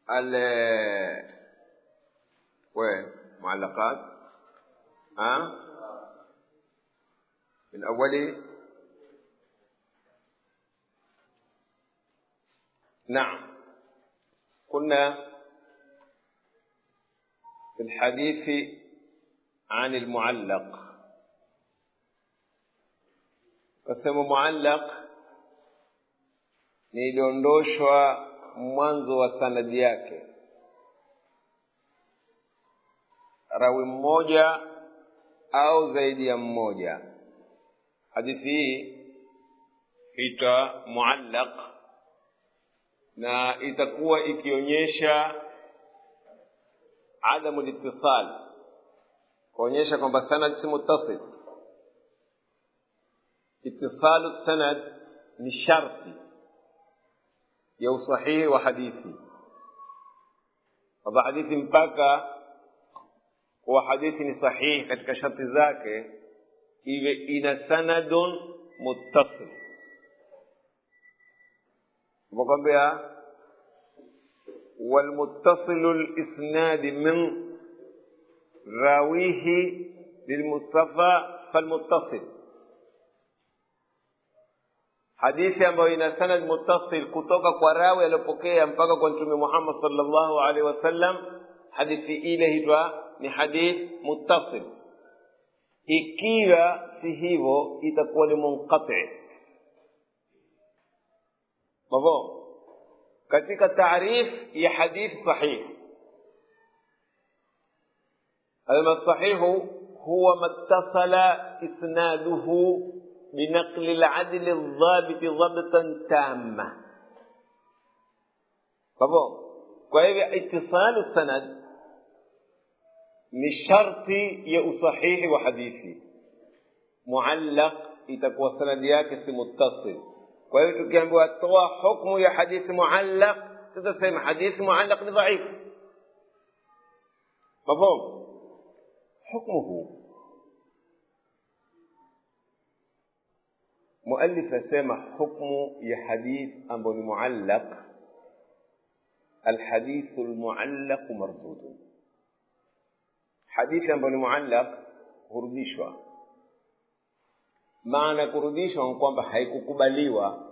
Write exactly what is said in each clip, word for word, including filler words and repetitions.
ال وين معلقات ها من أولي. نعم، كنا في الحديث عن المعلق. قسم معلق niliondoshwa mwanzo wa sanadi yake, rawi mmoja au zaidi ya mmoja. Hadithi hii ita muallaq na itakuwa ikionyesha adamu al-ittisal, kuonyesha kwamba sanad si muttasil. Ittisalu sanad ni sharti ya usahihi wa hadithi. Kwa hadithi mpaka kwa hadithi ni sahihi katika sharti zake iwe ina sanadun muttasil. Mkwambia wal muttasilu al-isnad min rawihi lil mustafa fal muttasil, hadithi ambayo ina sanad muttasil kutoka kwa rawi aliyopokea mpaka kwa Mtume Muhammad sallallahu alaihi wasallam, hadithi ile hitwa ni hadith muttasil. Ikiwa si hivyo itakuwa ni munqati. Babo katika taarif ya hadith sahih, al-sahih huwa mattasala isnaduhu بنقل العدل الضابط ضبطا تاما. طبعا كيف اتصال السند من شرط يا صحيح وحديثي. معلق يتكون سند yake si muttasil. Kwa hiyo tukiambiwa toa hukumu ya hadithi muallaq, tutasema hadithi muallaq ni dhaif. مفهوم؟ حكمه مؤلف سمع حكم يا حديث أبو المعلق. الحديث المعلق مردود. حديث أبو المعلق kurudishwa. Maana kurudishwa ni kwamba haikukubaliwa.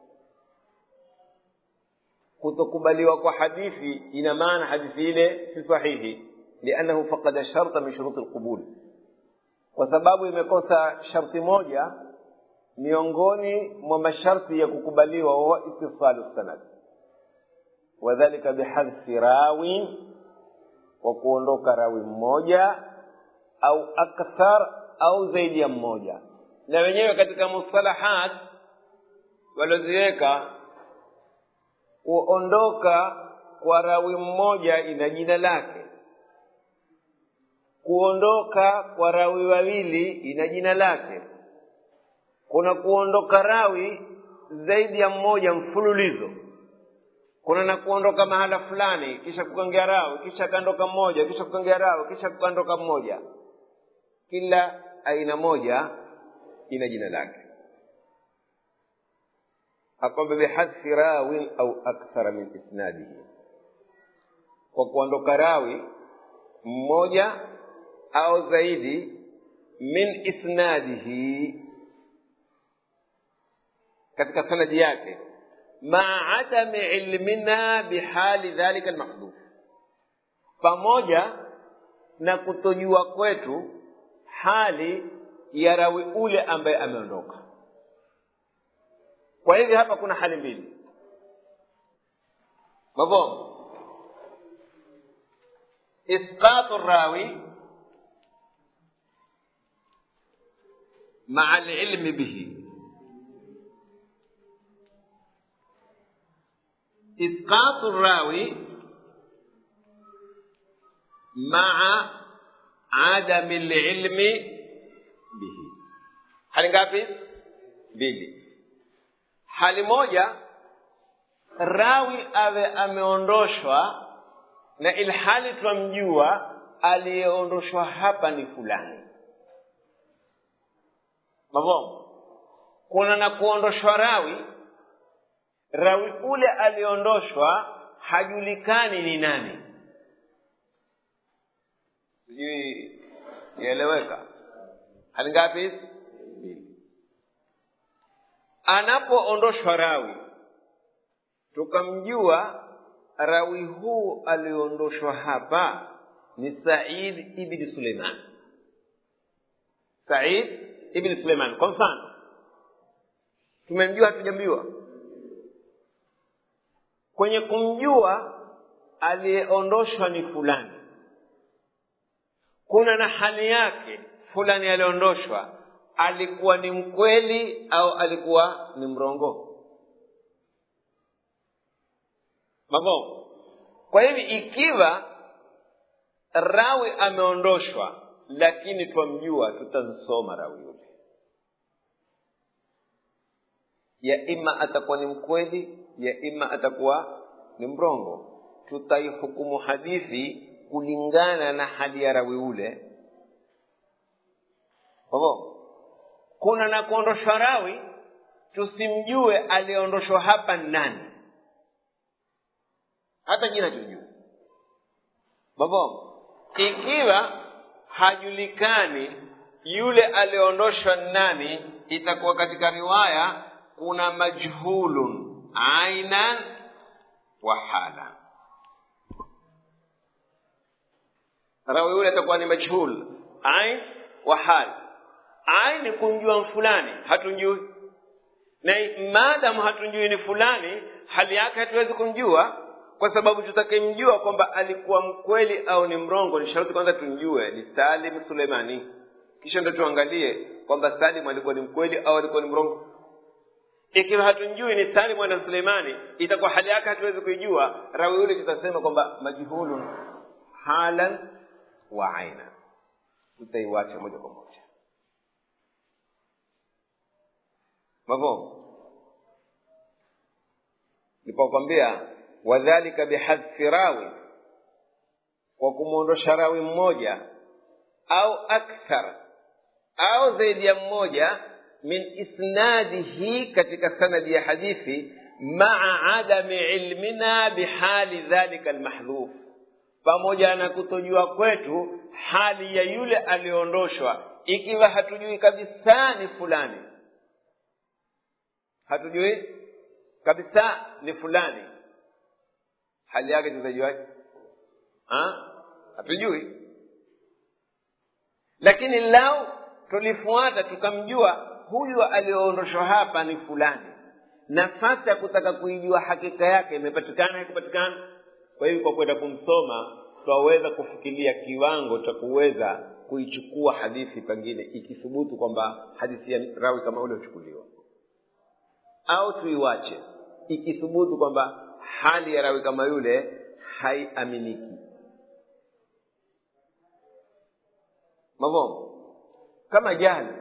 Kutokubaliwa kwa hadithi ina maana hadithi ile si sahihi, لانه فقد شرط من شروط القبول, kwa sababu imekosa sharti moja miongoni mwa masharti ya kukubaliwa, wa ittisalu sanad. Wadhālika bihadfi rawi, wa kuondoka rawi mmoja au akthar au zaidi ya mmoja. Na wenyewe katika mustalahat waloziweka kuondoka kwa rawi mmoja ina jina lake, kuondoka kwa rawi wawili ina jina lake, kuna kuondoka rawi zaidi ya mmoja mfululizo, kuna na kuondoka mahala fulani kisha kukangia rawi kisha kaondoka mmoja kisha kukangia rawi kisha kuondoka mmoja. Kila aina moja ina jina lake. Akwamba bihadfi rawi au akthara min isnadihi, kwa kuondoka rawi mmoja au zaidi min isnadihi, katika sanadi yake, ma adami ilmina bihali dhalika almahdhuf, pamoja na kutojua kwetu hali ya rawi ule ambaye ameondoka. Kwa hivyo hapa kuna hali mbili. Mafhumu? isqatu rawi ma'a al-ilm bihi, isqatu rawi ma'a adami al-ilm bihi. Hali ngapi? Mbili. Hali moja, rawi awe ameondoshwa na ilhali tunamjua aliyeondoshwa hapa ni fulani. Mafhumu? Kuna na kuondoshwa rawi, rawi ule aliondoshwa hajulikani ni nani. Sijui yaeleweka. Hali ngapi? Anapoondoshwa rawi tukamjua rawi huu aliondoshwa hapa ni Said ibn Suleiman. Said ibn Suleiman kwa mfano tumemjua hatujamjua. Kwenye kumjua aliyeondoshwa ni fulani, kuna na hali yake fulani aliondoshwa alikuwa ni mkweli au alikuwa ni mrongo. Mambo. Kwa hivi ikiwa rawi ameondoshwa lakini twamjua, tutamsoma rawi yule, ya ima atakuwa ni mkweli ya ima atakuwa ni mrongo. Tutaihukumu hadithi kulingana na hali ya rawi ule. Mambo. Kuna na kuondoshwa rawi tusimjue aliondoshwa hapa nani, hata jina tujue. Babo, ikiwa hajulikani yule aliondoshwa nani, itakuwa katika riwaya kuna majhulun ainan wa hala. Rawi yule atakuwa ni majhul ain wa hal. Ain ni kumjua fulani, hatunjui. Na maadamu hatunjui ni fulani, hali yake hatuwezi kumjua, kwa sababu tutakayemjua kwamba alikuwa mkweli au ni mrongo ni sharti kwanza tunjue ni Salim Suleimani, kisha ndio tuangalie kwamba Salim alikuwa ni mkweli au alikuwa ni mrongo. Ikiwa hatunjui ni Salim wala Suleimani, itakuwa hali yake hatuwezi kujua. Rawi yule tutasema kwamba majhulun halan wa aina, tutaiwacha moja kwa moja. Mafhumu? Nilipokuambia wadhālika bihadfi rawi, kwa kumuondosha rawi mmoja au akthar au zaidi ya mmoja min isnadihi, katika sanadi ya hadithi, ma'a adami ilmina bihali dhalika almahdhuf, pamoja na kutojua kwetu hali ya yule aliondoshwa. Ikiwa hatujui kabisa ni fulani, hatujui kabisa ni fulani, hali yake tutajuaje? Ah, hatujui. Lakini lao tulifuata tukamjua huyu alioondoshwa hapa ni fulani, nafasi ya kutaka kuijua hakika yake imepatikana haikupatikana. Kwa hiyo kwa kwenda kumsoma twaweza kufikiria kiwango cha kuweza kuichukua hadithi pengine ikithubutu kwamba hadithi ya rawi kama ule uchukuliwa, au tuiwache ikithubutu kwamba hali ya rawi kama yule haiaminiki. Mavo kama jahili,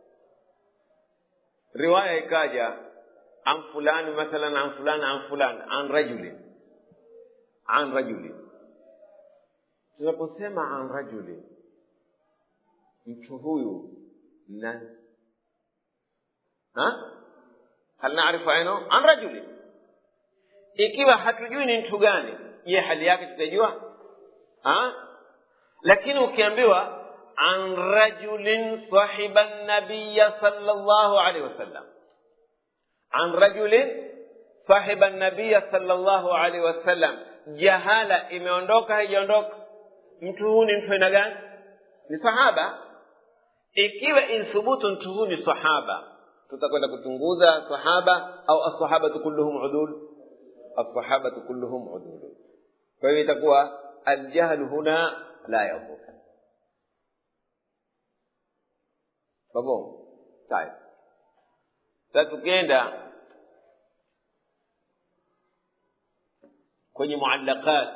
riwaya ikaja an fulani mathalan an fulani an fulani an rajuli an rajuli. Tunaposema an rajuli, mtu huyu nani? Ha? hal naarifu aino an rajuli. Ikiwa hatujui ni mtu gani, je, hali yake tutajua? Ha? Lakini ukiambiwa an rajulin sahiba an-nabiy sallallahu alayhi wasallam, an rajulin sahiba an-nabiy sallallahu alayhi wasallam, jahala imeondoka haijaondoka? Mtu huyu ni mtu aina gani? Ni sahaba. Ikiwa inthubutu mtu huyu ni sahaba, tutakwenda kuchunguza sahaba au as-sahabatu kulluhum udul, as-sahabatu kulluhum udul. Kwa hiyo itakuwa al-jahl huna la yadhur. Babo, sawa. Sasa tukienda kwenye muallaqat,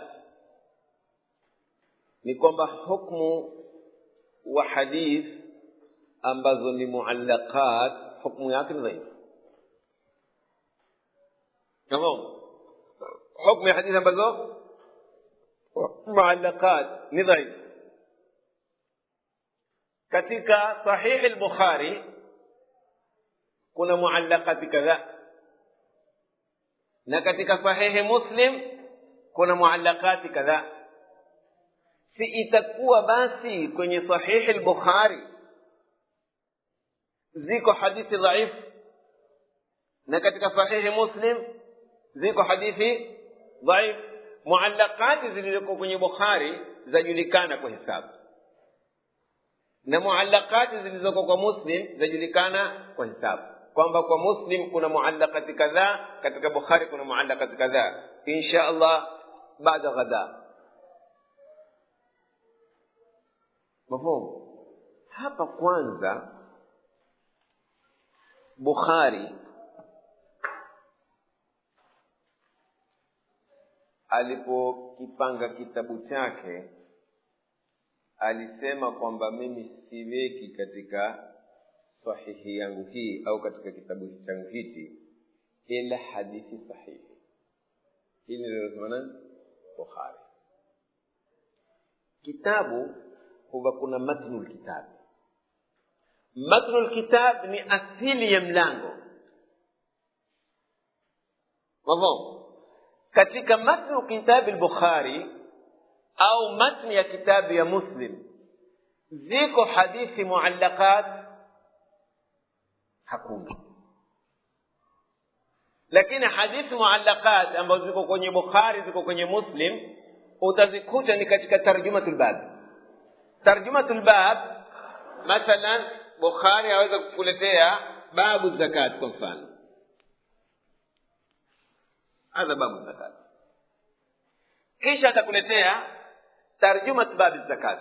ni kwamba hukumu wa hadith ambazo ni muallaqat hukumu yake ni dhaifu. Tamam? Hukumu ya hadith ambazo muallaqat ni dhaifu. Katika sahih al-Bukhari kuna muallaqat kadhaa, na katika sahih Muslim kuna muallaqati kadhaa. Si itakuwa basi kwenye sahihi al-Bukhari ziko hadithi dhaifu na katika sahihi Muslim ziko hadithi dhaifu? Muallaqati zilizoko kwenye Bukhari zajulikana kwa hisabu, na muallaqati zilizoko kwa Muslim zajulikana kwa hisabu, kwamba kwa Muslim kuna muallaqati kadhaa, katika Bukhari kuna muallaqati kadhaa. Insha Allah baada ghada. Mafhumu? Hapa kwanza Bukhari alipokipanga kitabu chake alisema kwamba mimi siweki katika sahihi yangu hii au katika kitabu changu hiki ila hadithi sahihi. Hili ndio maana Bukhari. Kitabu huwa kuna matnul kitab. Matnul kitab ni asili ya mlango. Wazo katika matnu kitab al-Bukhari au matni ya kitabu ya Muslim ziko hadithi muallaqat? Hakuna. Lakini hadithi muallaqat ambazo ziko kwenye Bukhari ziko kwenye Muslim utazikuta ni katika tarjumatul bab. Tarjumatul bab mathalan Bukhari aweza kukuletea babu zakat kwa mfano. Hadha babu zakat. Kisha atakuletea tarjumat bab zakat.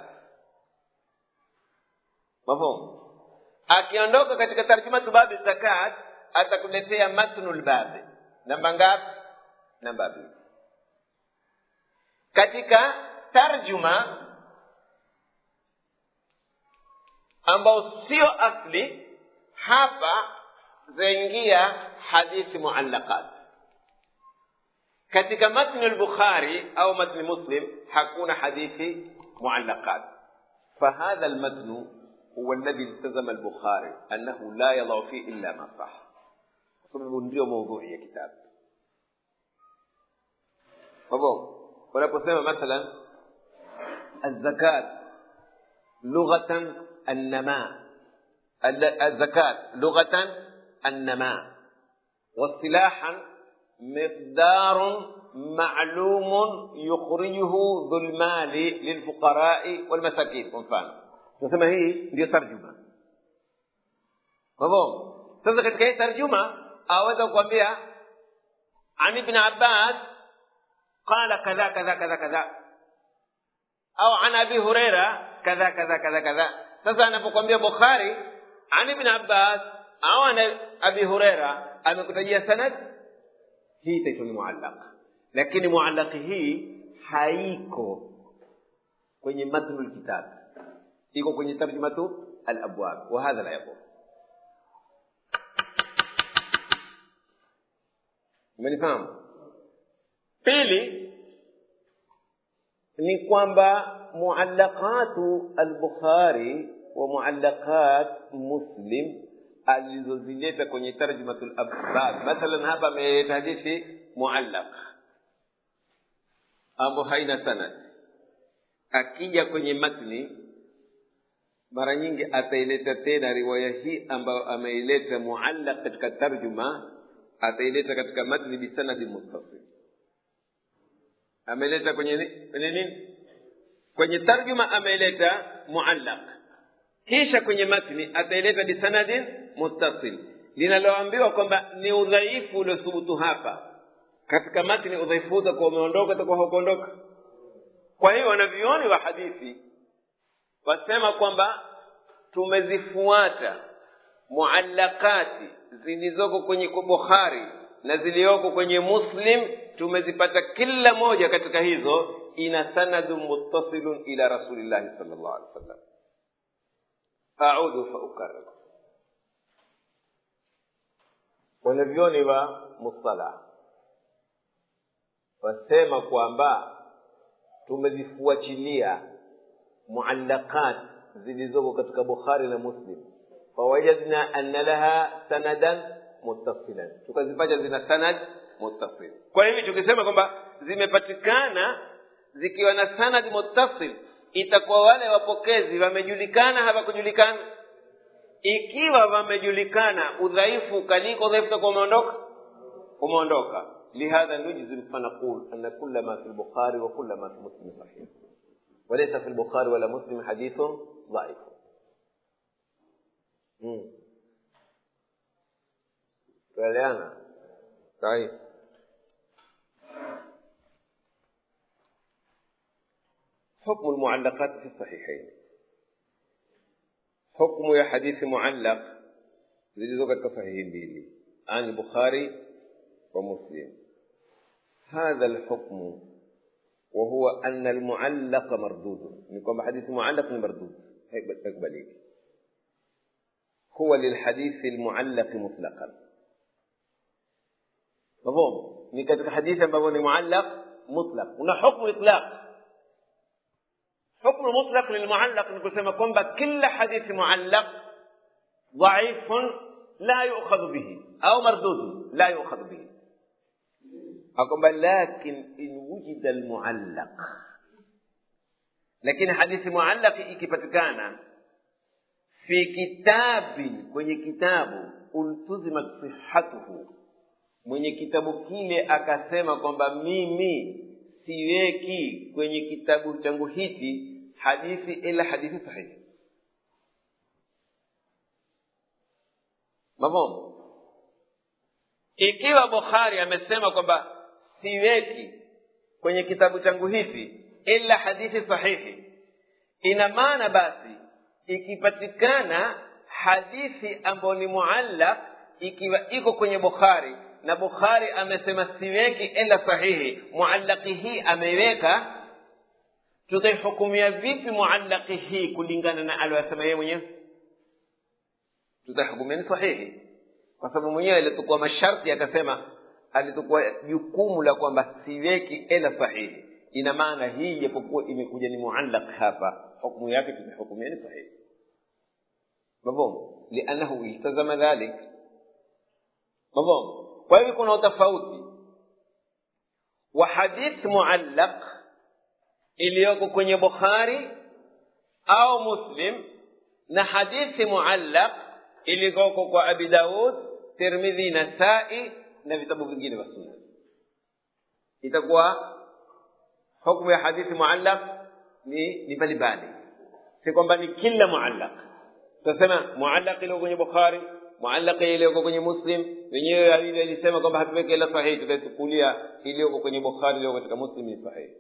Mafhumu? Akiondoka katika tarjumat bab zakat atakuletea matnul bab. Namba ngapi? Namba mbili. Katika tarjuma ambao sio asli, hapa zaingia hadithi muallaqat. Katika matni al-Bukhari au matni Muslim hakuna hadithi muallaqat. فهذا المتن هو الذي التزم البخاري أنه لا يضع فيه إلا ما صح. sababu ndio موضوع ya kitabu. Babo wanaposema mathalan الزكاة لغة النماء، الزكاة لغة النماء، واصطلاحا مقدار معلوم يخرجه ذو المال للفقراء والمساكين. مفهوم؟ نسمى هي دي ترجمة. مفهوم؟ sasa katika hii tarjuma aweza kuambia عن ابن عباس قال كذا كذا كذا كذا au عن ابي هريره كذا كذا كذا كذا. sasa anapokuambia Bukhari عن ابن عباس au عن ابي هريره amekutajia sanad, hii itaitwa ni muallaq. Lakini muallaq hii haiko kwenye matnul kitab, iko kwenye tarjumatu al-abwab, wa hadha la yaqul. Mnifahamu? Pili ni kwamba muallaqatu al-Bukhari wa muallaqat Muslim alizozileta kwenye tarjumatul abwab, mathalan hapa ameleta hadithi muallaq ambayo haina sanad, akija kwenye matni mara nyingi ataileta tena riwaya hii ambayo ameileta muallaq katika tarjuma, ataileta katika matni bi sanadi muttasil. Ameleta kwenye nini? Kwenye tarjuma ameleta muallaq, kisha kwenye matni ataileta bi sanadin muttasil. Linaloambiwa kwamba ni udhaifu uliothubutu hapa katika matni, udhaifu utakuwa umeondoka, utakuwa haukuondoka. Kwa hiyo wanavioni wa hadithi wasema kwamba tumezifuata muallaqati zilizoko kwenye Bukhari na zilizoko kwenye Muslim, tumezipata kila moja katika hizo ina sanadun muttasilun ila Rasulillah sallallahu alaihi wasallam. A'udhu fa ukarrir. Wanavioni wa mustalah wasema kwamba tumezifuatilia muallaqat zilizoko katika Bukhari na Muslim, fawajadna anna laha sanadan muttasilan, tukazipata zina sanad muttasil. Kwa hiyo tukisema kwamba zimepatikana zikiwa na sanad muttasil, itakuwa wale wapokezi wamejulikana hawakujulikana? Ikiwa wamejulikana, udhaifu kaliko udhaifu utakuwa umeondoka umeondoka لهذا نجزم فنقول أن كل ما في البخاري وكل ما في مسلم صحيح، وليس في البخاري ولا مسلم حديث ضعيف. امم فعلا طيب. حكم المعلقات في الصحيحين. حكم يا حديث معلق zilizokuwa katika sahihi mbili عن البخاري ومسلم. هذا الحكم وهو أن المعلق مردود، نقول حديث معلق مردود اقبليه، هو للحديث المعلق مطلقا. مفهوم؟ ni katika hadithi ambayo ni muallaq mutlaq. Una hukumu itlaq. Hukumu mutlaq lilmuallaq ni kusema kwamba kila hadithi muallaq dhaif la yu'khadhu bihi au mardud la yu'khadhu bihi. Akwamba lakin in wujida almuallaq, lakini hadithi muallaq ikipatikana fi kitabin, kwenye kitabu, ultuzimat sihhatuhu, mwenye kitabu kile akasema kwamba mimi siweki kwenye kitabu changu hiki hadithi ila hadithi sahihi. Mafhumu? Ikiwa Bukhari amesema kwamba siweki kwenye kitabu changu hiki ila hadithi sahihi, ina maana basi ikipatikana hadithi ambayo ni muallaq ikiwa iko kwenye Bukhari na Bukhari amesema siweki ila sahihi, muallaqi hii ameweka, tutaihukumia vipi muallaqi hii kulingana na aliyosema yeye mwenyewe? Tutahukumia ni sahihi, kwa sababu mwenyewe alitokuwa masharti akasema, alitokuwa jukumu la kwamba siweki ila sahihi. Ina maana hii japokuwa imekuja ni muallaq hapa, hukumu yake tutahukumia ni sahihi. Mafhumu? Lianahu iltazama dhalik. Mafhumu? Kwa hivyo kuna utofauti wa hadith muallaq iliyoko kwenye Bukhari au Muslim na hadithi muallaq iliyoko kwa Abi Daud, Tirmidhi, Nasa'i na vitabu vingine vya sunna. Itakuwa hukumu ya hadithi muallaq ni ni mbalimbali, si kwamba ni kila muallaq. Tunasema muallaq iliyoko kwenye Bukhari, muallaq iliyoko kwenye Muslim, wenyewe hadithi ilisema kwamba hatuweke ila sahihi, tutachukulia iliyoko kwenye Bukhari iliyoko katika Muslim ni sahihi.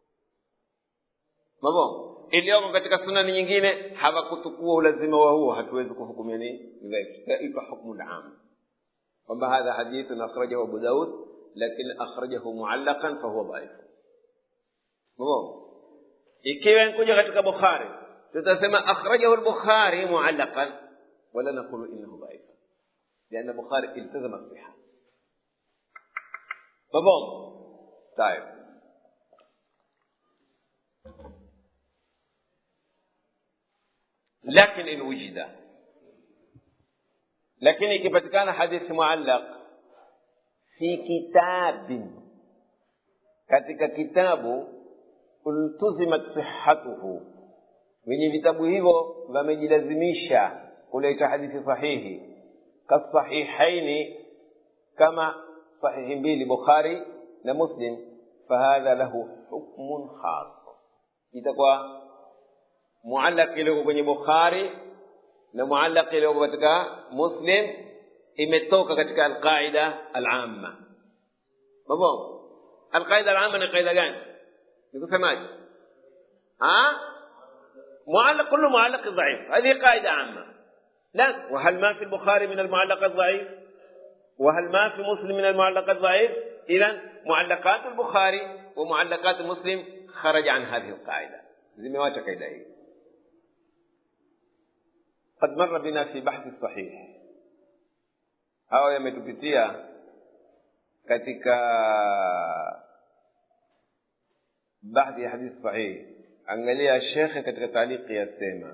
Mambo iliyoko katika sunani nyingine hawakutukua ulazima wa huo, hatuwezi kuhukumia ni dhaifu. Ipa hukumu al-aam kwamba hadha hadithun akhrajahu Abu Daud lakini akhrajahu muallaqan fa huwa dhaif. Mambo ikiwa nikuja katika Bukhari tutasema akhrajahu al-Bukhari muallaqan wala naqulu innahu dhaif, لأن البخاري التزم الصحة. مفهوم؟ طيب. لكن إن وجد، لكن ikipatikana حديث معلق في كتاب، katika kitabu ultuzimat sihhatuhu, wenye vitabu hivyo wamejilazimisha kuleta hadithi sahihi كالصحيحين كما صحيح mbili Bukhari na Muslim, فهذا له حكم خاص. itakuwa muallaq iliyoko kwenye Bukhari na muallaq iliyoko katika Muslim imetoka katika alqaida al-amma. Babo alqaida al-amma ni qaida gani? nikusemaje? ah muallaq kullu muallaq dhaif, hadi qaida amma. لا، وهل ما في البخاري من المعلق الضعيف؟ وهل ما في مسلم من المعلق الضعيف؟ إذن معلقات البخاري ومعلقات مسلم خرج عن هذه القاعدة. زميواتك إليه. قد مر بنا في بحث الصحيح. هاو يمتبتيا katika bahthi ya hadith sahih. Angalia Sheikh katika taliki yasema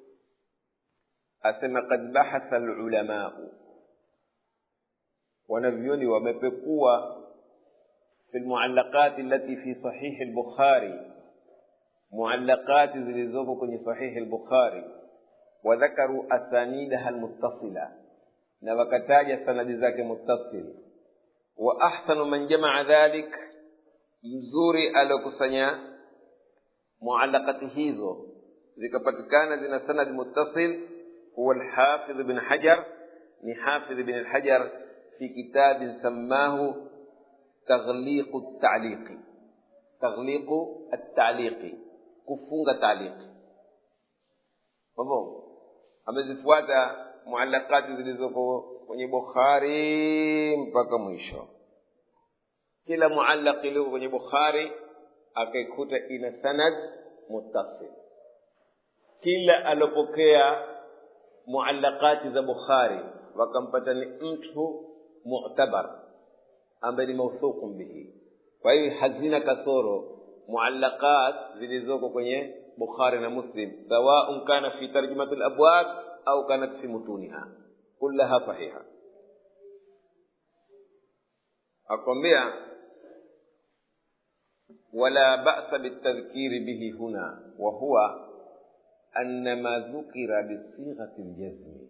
asema qad bahatha al-ulama, wanavyoni wamepekua في المعلقات التي في صحيح البخاري معلقات zilizoko kwenye صحيح البخاري وذكروا أسانيدها المتصلة na wakataja sanadi zake muttasil wa ahsanu man jamaa dhalik mzuri alokusanya muallaqati hizo zikapatikana zina sanad muttasil huwa al-Hafidh ibn Hajar ni Hafidh ibn al-Hajar fi kitab samahu taghliq at-ta'liq taghliq at-ta'liq kufunga ta'liq hapo amezifuata muallaqati zilizoko kwenye Bukhari mpaka mwisho. Kila muallaq ile kwenye Bukhari akaikuta ina sanad muttasil. Kila alopokea muallaqati za Bukhari wakampata ni mtu mu'tabar ambaye ni mawthuq bihi. Kwa hiyo hazina kasoro muallaqat zilizoko kwenye Bukhari na Muslim sawa kana fi tarjumatul abwab au kanat fi mutuniha kullaha sahiha. akwambia wala ba'sa bitadhkiri bihi huna wa huwa anna ma dhukira bisighati aljazm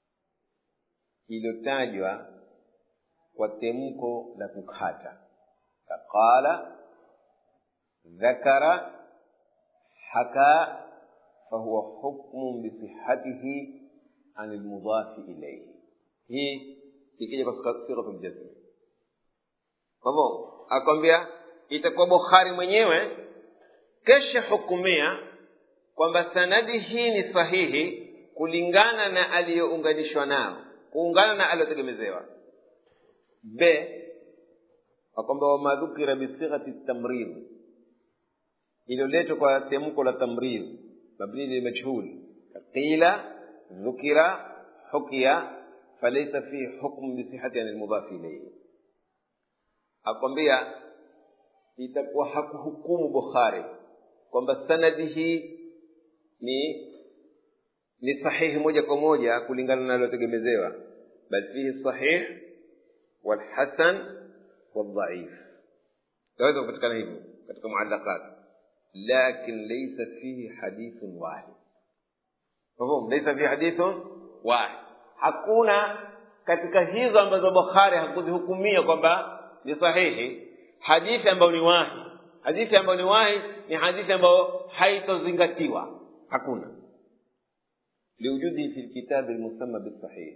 ilotajwa kwa temko la kukata qala dhakara haka fahuwa hukmun bisihhatihi عن المضاف إليه هي ikija kwa sigha aljazm. Kwa hivyo akwambia itakuwa Bukhari mwenyewe kesha hukumia kwamba sanadi hii ni sahihi kulingana na aliyounganishwa nao, kuungana na aliyotegemezewa. B akwambia wa madhukira bi sighati at-tamrid iliyoletwa kwa temko la tamrid mabni li majhul qila ذكر حكي فليس فيه حكم بصحة عن المضاف إليه. akwambia itakuwa hakuhukumu Bukhari kwamba sanadi hii ni ni sahihi moja kwa moja kulingana na aliyotegemezewa, bali fihi sahih wal hasan wal dhaif. Taweza kupatikana hivyo katika muallaqat, lakin laysa fihi hadithun wahid. Fahamu, laysa fi hadithun wahid. Hakuna katika hizo ambazo Bukhari hakuzihukumia kwamba ni sahihi hadithi ambayo ni wahi. Hadithi ambayo ni wahi ni hadithi ambayo haitozingatiwa, hakuna. Liwujudi fi kitabu al-musamma bis-sahih.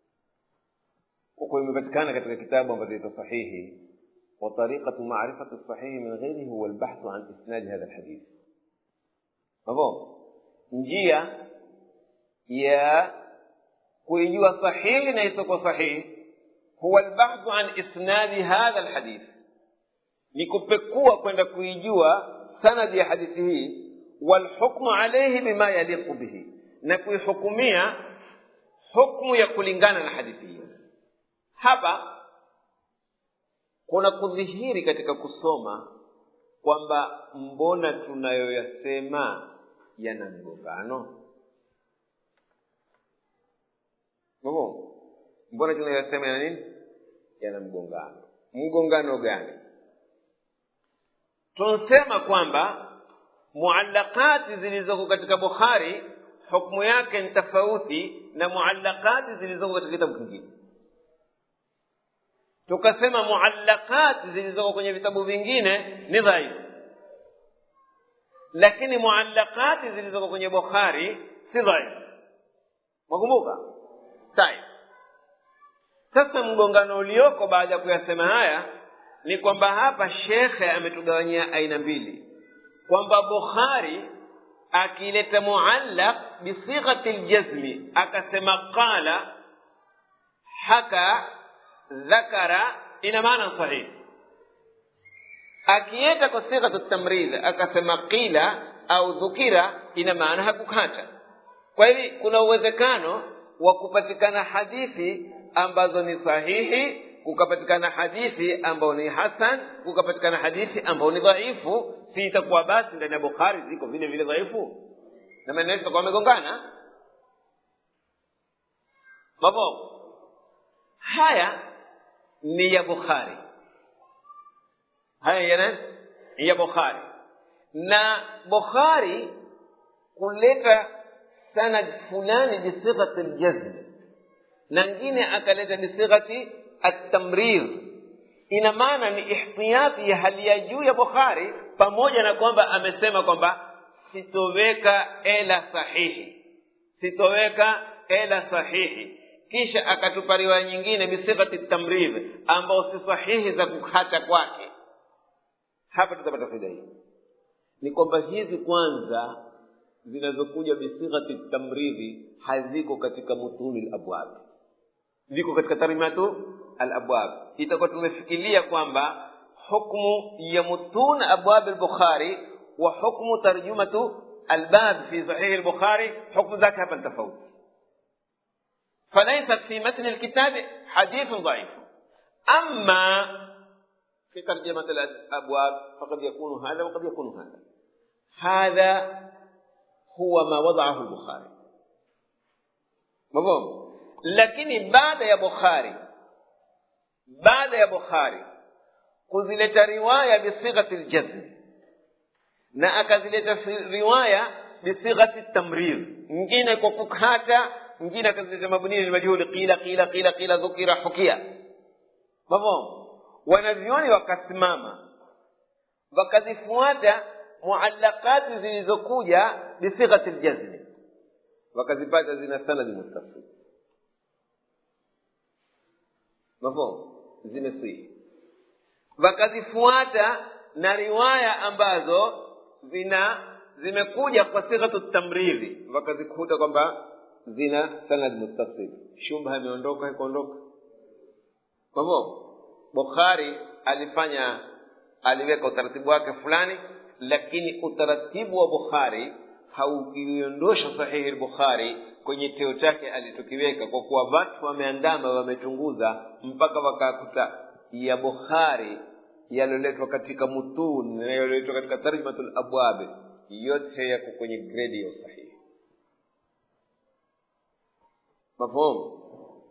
Huko imepatikana katika kitabu ambacho ni sahihi, wa tariqatu ma'rifati as-sahih min ghayrihi huwa al-bahth an isnad hadha al-hadith. Fahamu, njia ya kujua sahihi na isiyo sahihi huwa al-bahth an isnad hadha al-hadith, ni kupekua kwenda kuijua sanadi ya hadithi hii, wal hukmu alayhi bima yaliqu bihi, na kuihukumia hukumu ya kulingana na hadithi hiyo. Hapa kuna kudhihiri katika kusoma kwamba mbona tunayoyasema yana mgongano. Mbona mbona tunayoyasema yana nini? Yana mgongano. Mgongano gani? Tunasema kwamba muallaqati zilizoko katika Bukhari hukumu yake ni tofauti na muallaqati zilizoko katika kitabu kingine. Tukasema muallaqati zilizoko kwenye vitabu vingine ni dhaifu, lakini muallaqati zilizoko kwenye Bukhari si dhaifu. Mwakumbuka? Sawa. Sasa mgongano ulioko baada ya kuyasema haya ni kwamba hapa shekhe ametugawanyia aina mbili, kwamba Bukhari akileta muallaq bi sighati al-jazm akasema qala haka dhakara ina maana sahihi. Akienda kwa sighati at-tamrid akasema qila au dhukira ina maana hakukata. Kwa hiyo kuna uwezekano wa kupatikana hadithi ambazo ni sahihi, kukapatikana hadithi ambayo ni hasan, kukapatikana hadithi ambayo ni dhaifu. Si itakuwa basi ndani ya Bukhari ziko vile vile dhaifu na maana yake kwa megongana. Mambo haya ni ya Bukhari, haya yana ya Bukhari. Na Bukhari kuleta sanad fulani bi sighati al-jazm na nyingine akaleta bi sighati at-tamrir, ina maana ni ihtiyati ya hali ya juu ya Bukhari, pamoja na kwamba amesema kwamba sitoweka ela sahihi, sitoweka ela sahihi, kisha akatupa riwaya nyingine bi sighati at-tamrir ambao si sahihi za kukata kwake. Hapa tutapata faida hii ni kwamba hizi kwanza zinazokuja bisighati tamridhi haziko katika mutuni al-abwab, ziko katika tarimatu al-abwab. Itakuwa tumefikiria kwamba hukumu ya mutun abwab al-Bukhari wa hukumu tarjumatu al-bab fi sahih al-Bukhari hukumu zake hapa tofauti. فليس في متن الكتاب حديث ضعيف، أما في ترجمة الأبواب فقد يكون هذا وقد يكون هذا. هذا هو ما وضعه البخاري مفهوم. لكن بعد يا بخاري بعد يا بخاري كذلت رواية بصيغة الجزم na akazileta riwaya بصيغة التمرير, nyingine kwa kukata, nyingine akazileta mabni al-majhul, qila qila qila qila dhukira hukia. Mafhum. Wanavyoni wakasimama wakazifuata muallaqati zilizokuja bisighati al-jazm, wakazipata zina sanad muttasil. Mafhum, zimesihi. Wakazifuata na riwaya ambazo zina zimekuja kwa sighatu tamriri, wakazikuta kwamba zina sanad muttasil. Shubha imeondoka, ikaondoka. Mafhum. Bukhari alifanya aliweka utaratibu wake fulani, lakini utaratibu wa Bukhari haukiondosha sahihi al-Bukhari kwenye teo chake alichokiweka, kwa kuwa watu wameandama, wamechunguza mpaka wakakuta ya Bukhari yaloletwa katika mutun na yaloletwa katika tarjumatul abwab yote yako kwenye grade ya sahihi. Mafhum.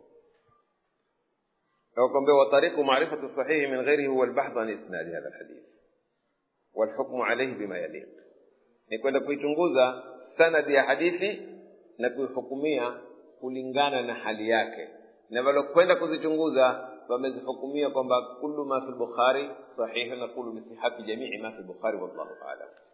وكم وطريق معرفة الصحيح من غيره هو البحث عن إسناد هذا الحديث والحكم عليه بما يليق. نقول kuichunguza sanadi ya hadithi na kuihukumia kulingana na hali yake, na wale kwenda kuzichunguza wamezihukumia kwamba kullu ma fi al-Bukhari sahih na kullu bi sihhati jami'i ma fi al-Bukhari wallahu a'lam.